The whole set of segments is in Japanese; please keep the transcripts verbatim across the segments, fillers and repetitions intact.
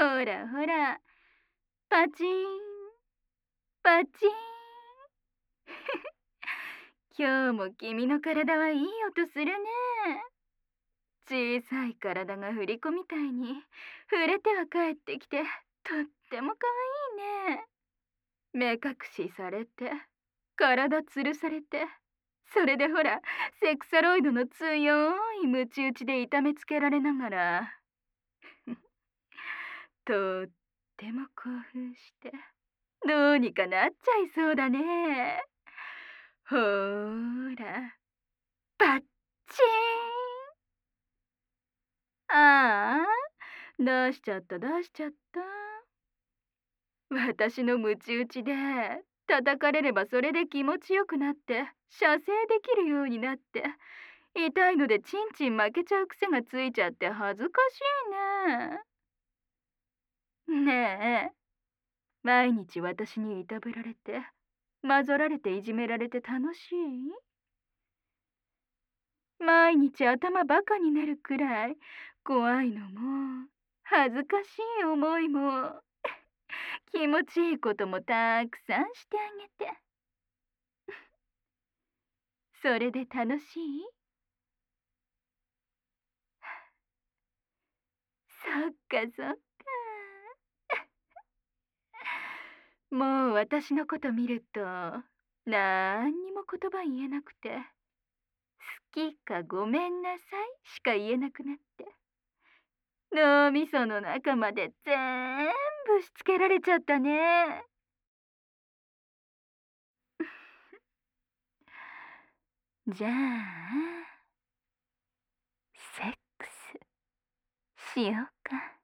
ほらほら、パチン、パチン。今日も君の体はいい音するね。小さい体が振り子みたいに触れては帰ってきて、とっても可愛いね。目隠しされて、体吊るされて、それでほら、セクサロイドの強いムチ打ちで痛めつけられながら、とっても興奮して、どうにかなっちゃいそうだね。ほーら、パッチン。ああ、出しちゃった出しちゃった。私のムチ打ちで叩かれればそれで気持ちよくなって射精できるようになって、痛いのでチンチン負けちゃう癖がついちゃって恥ずかしいね。ねえ、毎日私にいたぶられて、まぞられていじめられて楽しい？毎日頭バカになるくらい怖いのも恥ずかしい思いも気持ちいいこともたくさんしてあげて、それで楽しい？そっかそっか。もう私のこと見るとなんにも言葉言えなくて、好きかごめんなさいしか言えなくなって、脳みその中まで全部しつけられちゃったね。じゃあセックスしようか。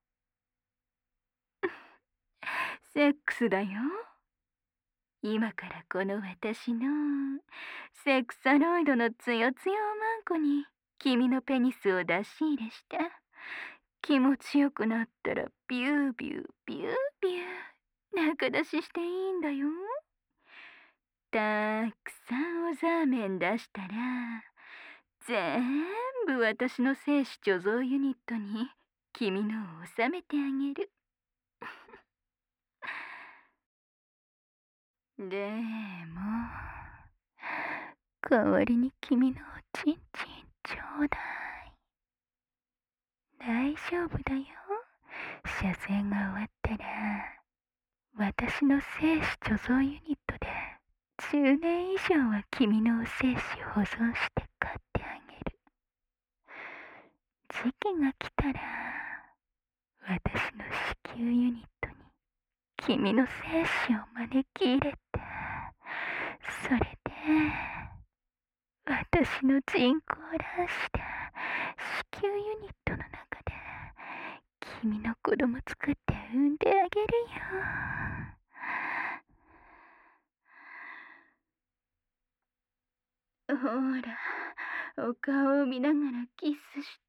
セックスだよ。今からこの私のセクサロイドのつよつよマンコに君のペニスを出し入れして、気持ちよくなったらビュービュービュービュー中出ししていいんだよ。たくさんおザーメン出したら全部私の精子貯蔵ユニットに君のを収めてあげる。でも代わりに君のおちんちんちょうだい。大丈夫だよ。射精が終わったら私の精子貯蔵ユニットでじゅうねん以上は君の精子を保存して飼ってあげる。時期が来たら私の子宮ユニットに君の精子を招き入れて、それで私の人工卵子で子宮ユニットの中で君の子供作って産んであげるよ。ほら、お顔を見ながらキスして。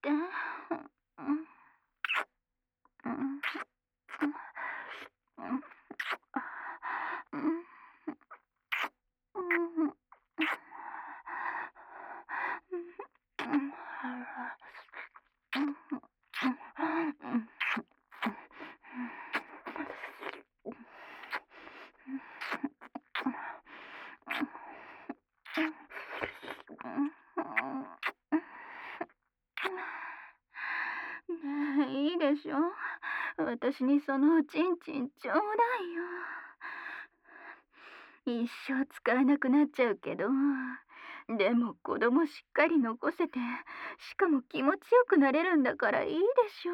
ねえ、いいでしょ。私にそのおちんちんちょうだいよ。一生使えなくなっちゃうけど、でも子供しっかり残せて、しかも気持ちよくなれるんだからいいでしょ。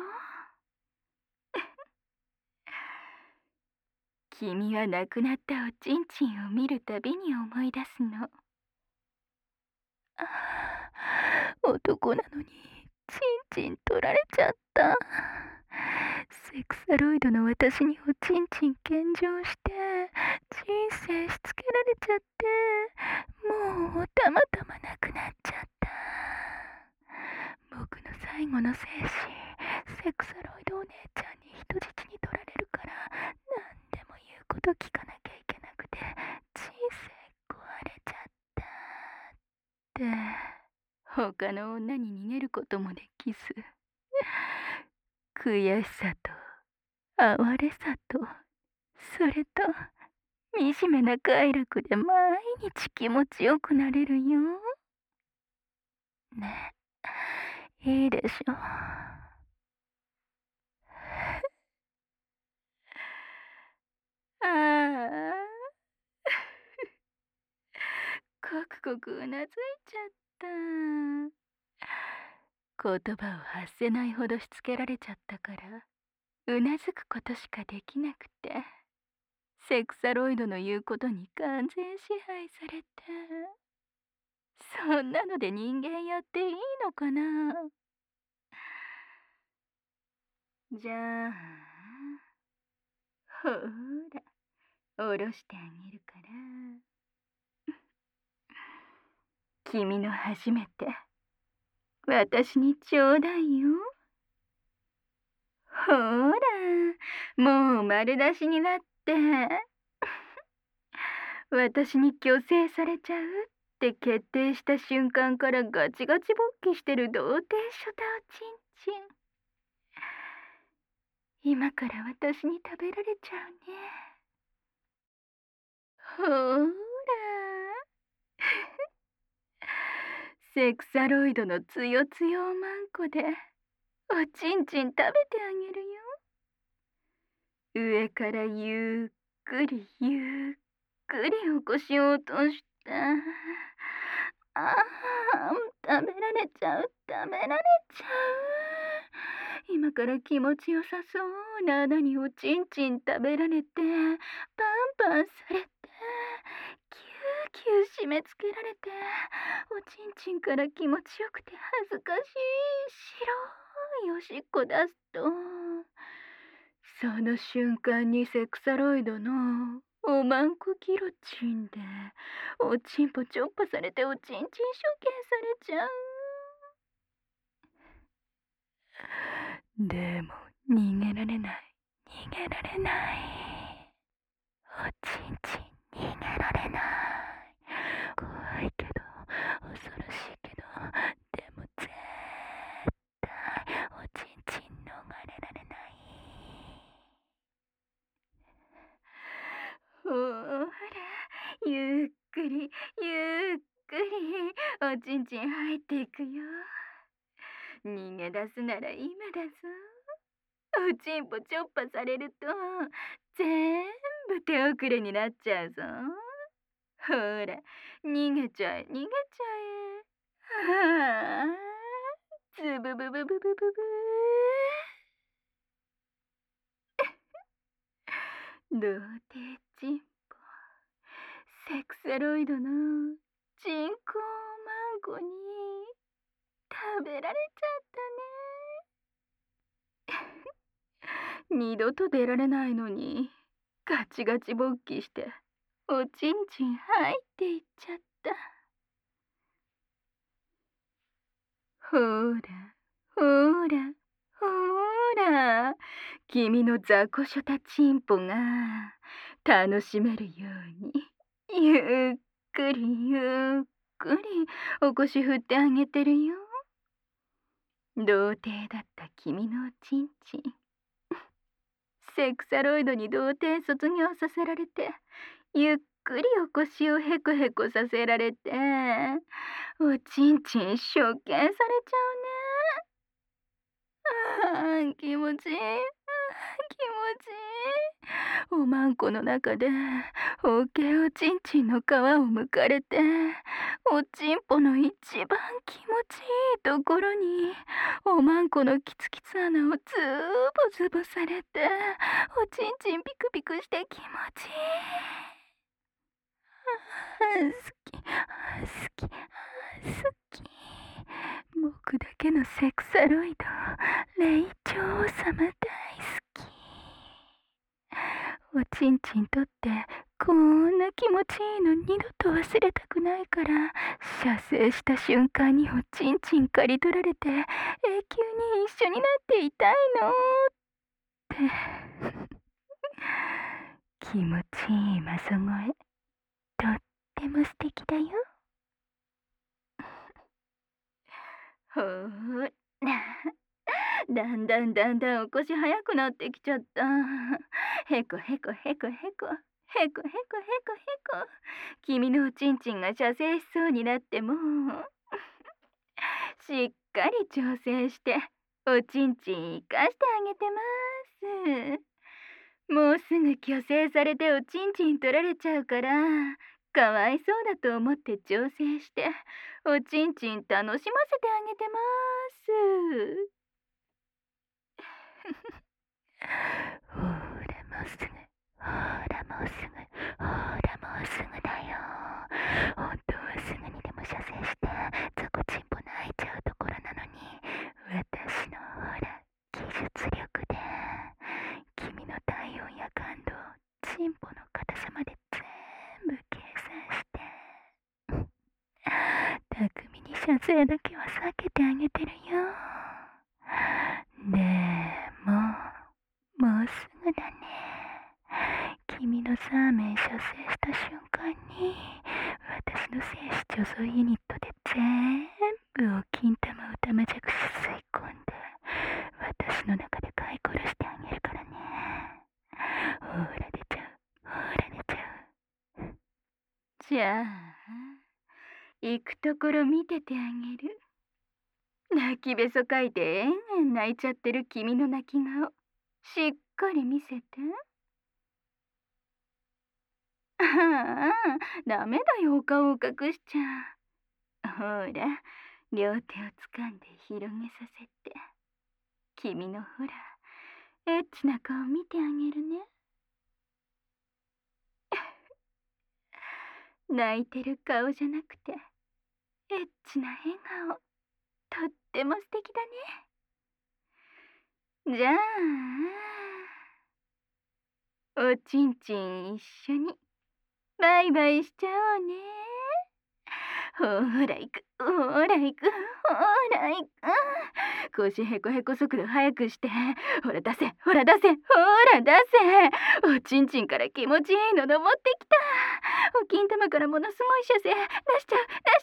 君は亡くなったおちんちんを見るたびに思い出すの。ああ、男なのにチンチン取られちゃった。セクサロイドの私におちんちん献上して人生しつけられちゃって、もうたまたまなくなっちゃった。僕の最後の精子、セクサロイドお姉ちゃんに人質に取られるから、何でも言うこと聞かなきゃいけなくて人生壊れちゃったって他の女に逃げることもできず、悔しさと哀れさと、それと、惨めな快楽で毎日気持ちよくなれるよ。ね、いいでしょ。ああ、コクコクうなずいちゃった。言葉を発せないほどしつけられちゃったから、うなずくことしかできなくて、セクサロイドの言うことに完全支配されて。そんなので人間やっていいのかな。じゃあ、ほーら、下ろしてあげるから。君の初めて、私にちょうだいよ。ほーら、もう丸出しになって。私に虚勢されちゃうって決定した瞬間からガチガチ勃起してる童貞ショタおちんちん。今から私に食べられちゃうね。ほーら。セクサロイドのつよつよおまんこでおちんちん食べてあげるよ。上からゆっくりゆっくり起こし落として。ああ、食べられちゃう、食べられちゃう。今から気持ちよさそうな穴におちんちん食べられて、パンパンされて、キューキュー締め付けられて、おちんちんから気持ちよくて恥ずかしい白いおしっこ出すと、その瞬間にセクサロイドのおまんこギロチンでおちんぽちょっぱされておちんちん処刑されちゃう。でも逃げられない、逃げられない。おちんちん逃げられない。怖いけど恐ろしいけど、でも絶対おちんちん逃れられない。ほーら、ゆっくりゆっくりおちんちん入っていくよ。逃げ出すなら今だぞ。おちんぽちょっぱされると全部手遅れになっちゃうぞ。ほら、逃げちゃえ逃げちゃえ。はあ、つぶぶぶぶぶぶぶ。童貞チンポ、セクサロイドの人工マンゴに食べられちゃったね。二度と出られないのにガチガチ勃起しておちんちん入っていっちゃった。ほーらほーらほーら、君の雑魚ショタチンポが楽しめるようにゆっくりゆっくりお腰振ってあげてるよ。童貞だった君のおちんちん、セクサロイドに童貞卒業させられて、ゆっくりお腰をヘコヘコさせられて、おちんちん処刑されちゃうね。ああ、気持ちいい。ああ、気持ちいい。おまんこの中で大きいおちんちんの皮を剥かれて、おちんぽの一番気持ちいいところにおまんこのキツキツ穴をズボズボされて、おちんちんピクピクして気持ちいい。好き好き好き。僕だけのセクサロイド、霊長様大好き。おちんちんとってこんな気持ちいいの二度と忘れたくないから、射精した瞬間におちんちん刈り取られて永久に一緒になっていたいのって気持ちいいまそ声、とっても素敵だよ。ほーら、 だんだんだんだん起こし早くなってきちゃった。へこへこへこへこ。へこへこへこへこへこ。君のおちんちんが射精しそうになってもしっかり調整しておちんちん生かしてあげてます。もうすぐ虚勢されておちんちん取られちゃうから、かわいそうだと思って調整しておちんちん楽しませてあげてます。ほらもうすぐ、ほらもうすぐ、ほらもうすぐだよ。本当はすぐにでも射精してゾコチンポの開いちゃうところなのに、私のほら技術力で君の体温や感度、チンポの硬さまで全部計算して巧みに射精だけは避けてあげてるよ。でももうすぐだね。君のサーメン射精した瞬間に私の精子貯蔵ユニットで全部を金玉を玉弱し吸い込んで私の中で飼い殺してあげるからね。ほら出ちゃう、ほら出ちゃう。じゃあ行くところ見ててあげる。泣きべそかいてえんえん泣いちゃってる君の泣き顔しっかり見せて。ああ、ダメだよ、お顔を隠しちゃ。ほら、両手を掴んで広げさせて。君のほら、エッチな顔見てあげるね。泣いてる顔じゃなくて、エッチな笑顔。とっても素敵だね。じゃあ、おちんちん一緒にバイバイしちゃおうね。ほら行く、ほら行く、ほら行く。腰へこへこ速度速くして、ほら出せ、ほら出せ、ほら出せ。おちんちんから気持ちいいの登ってきた。お金玉からものすごい射精出しちゃう、出しちゃう、出しちゃ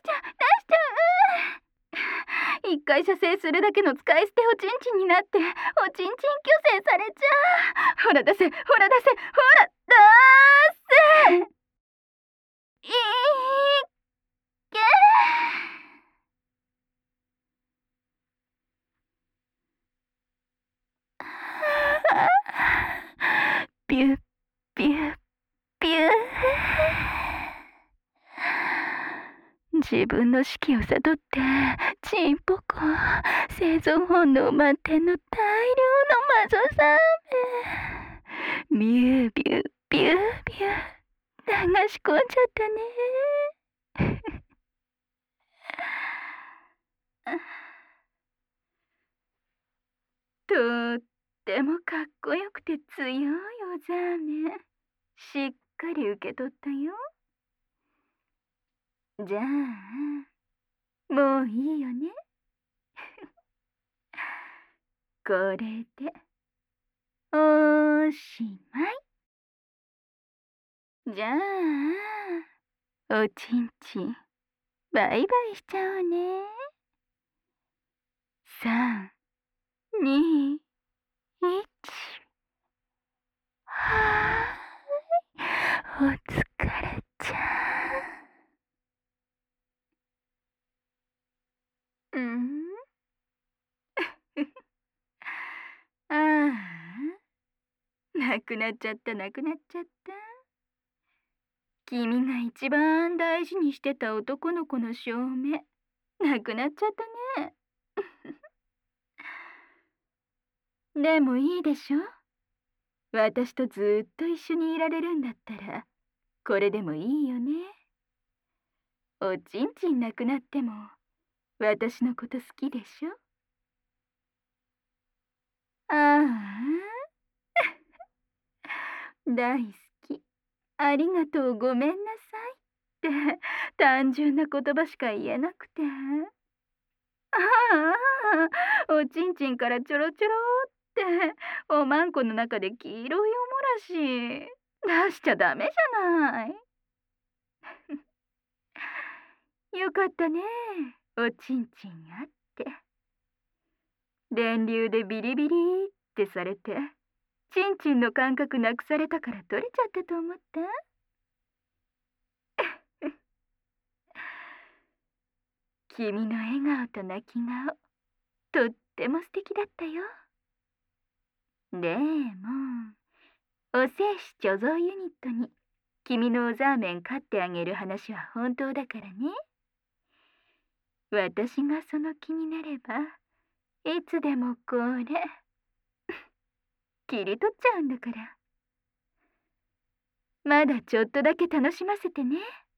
う。一回射精するだけの使い捨ておちんちんになって、おちんちん虚勢されちゃう。ほら出せ、ほら出せ、ほら出せ。いいけピュッピュッピュッ。自分の士気を悟ってチンポコ生存本能満点の大量の魔女さんめ、ミュービュービュービュー流し込んじゃったね。とってもかっこよくて強いおザーメンしっかり受け取ったよ。じゃあもういいよね。これでおしまい。じゃあおちんちんバイバイしちゃおうね。さん、に、いち。はーい、お疲れちゃん。うんああ、なくなっちゃった、なくなっちゃった。君が一番大事にしてた男の子の証明、なくなっちゃったね。でもいいでしょ。私とずっと一緒にいられるんだったら、これでもいいよね。おちんちんなくなっても、私のこと好きでしょ。ああ、大好き。ありがとう、ごめんなさいって単純な言葉しか言えなくて。ああ、おちんちんからちょろちょろっておまんこの中で黄色いおもらし出しちゃダメじゃない。よかったね、おちんちんあって。 電流でビリビリってされて、チンチンの感覚なくされたから取れちゃったと思った。君の笑顔と泣き顔、とっても素敵だったよ。でも、お精子貯蔵ユニットに君のおザーメン飼ってあげる話は本当だからね。私がその気になれば、いつでもこれ、切り取っちゃうんだから。まだちょっとだけ楽しませてね。